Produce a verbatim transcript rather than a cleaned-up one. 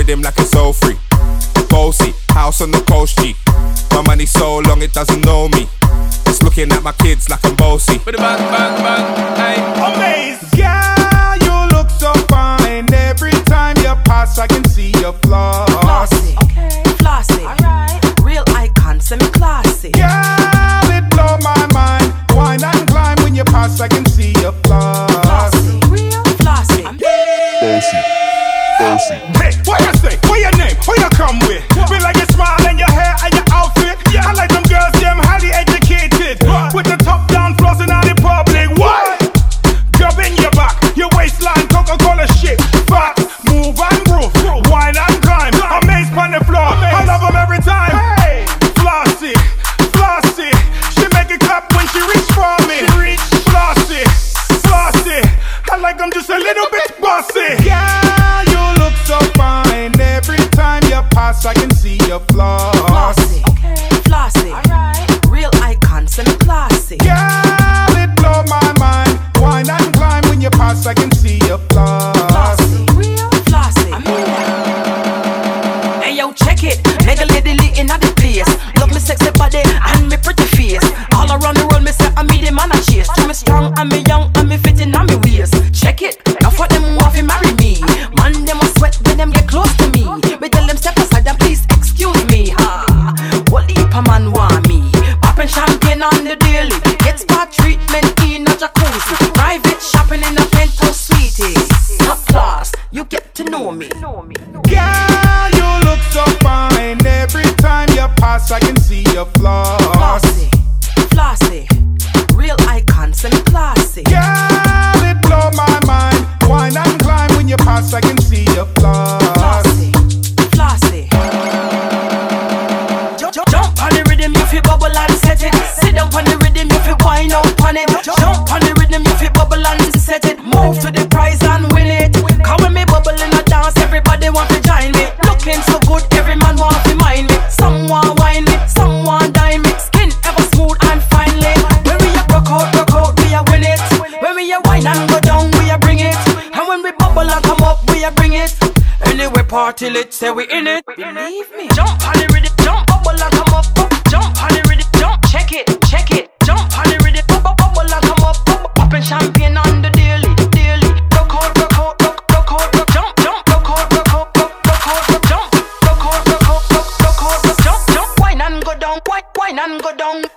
rhythm like it's so free. Bossy, house on the coast G. My money so long it doesn't know me. It's looking at my kids like I'm bossy. Bang, bang, bang, hey. Amazing. Girl, you look so fine. Every time you pass, I can see your flaws. Flossy, okay. Flossy, alright. Real icon, semi-classy. Girl, it blow my mind. Wine and climb when you pass, I can see your flaws. Flossy, real flossy. Bossy, bossy. Hey, what you say? What your name? Who you come with? Feel like your smile and your hair and your outfit. Yeah. I like them girls, them highly educated. What? With the top down, flossing out in public. What? Gub in your back, your waistline, Coca-Cola shit. Fat, move and groove, wine and climb. Amazed on the floor, I love them every time. Hey, flossy, flossy. She make it clap when she reach for me. Reach, flossy, flossy. I like them just a little bit bossy. Girl, you look so fine. Every time you pass, I can see your flaws. Flossy, okay. Flossy, alright. Real icon, semi-classy. Girl, it blow my mind. Wine and climb when you pass, I can see your flaws. Flossy, real flossy. Hey yo, check it. Nigga lady lit inna the place. Love me sexy body and me pretty face. All around the world, me say I meet the man I chase. Tell me strong and me young and me fitting on me waist. Check it. Now for them want to marry me. Man, them a sweat when them get close to me. Me tell them step aside and please excuse me. Ha. What heap a man want me? Popping champagne on the daily. Get spa treatment in a jacuzzi. Private shopping in a penthouse sweetie. Top class, you get to know me. Girl, you look so fine. Every time you pass, I can see your flaws. Flossy, flossy. Real icon, semi-classy. Girl, it blow my mind. Wine and climb when you pass, I can see your flaws. Flossy, flossy. Jump, jump on the rhythm, you feel bubble and set it. Sit down on the rhythm, you feel wind up on it. Jump on the rhythm, you feel bubble and set it. Move to the prize and win it. Come when me bubble in a dance, everybody want to join me. Looking so good, every man want to mind me. Someone wine me, someone dine me. Skin ever smooth and finely. When we a rock out, rock out, we a win it. When we a wine and go down, we a bring it. And when we bubble and come up, we a bring it. Anyway, party lit, say we in it. Believe me. Jump on the rhythm, jump, bubble and come up. Jump on the rhythm, jump, check it, check it. Jump on the rhythm, bubble, bubble and come up. Popping champagne on the daily, daily. Rock out, rock out, rock, rock out, rock, jump, jump, rock out, rock out, rock, rock out, rock, jump, rock out, rock out, rock, rock out, rock, jump, jump. Wine and go down, wine, wine and go down.